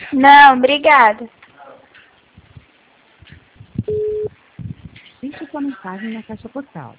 Não, obrigada. Deixe sua mensagem na caixa postal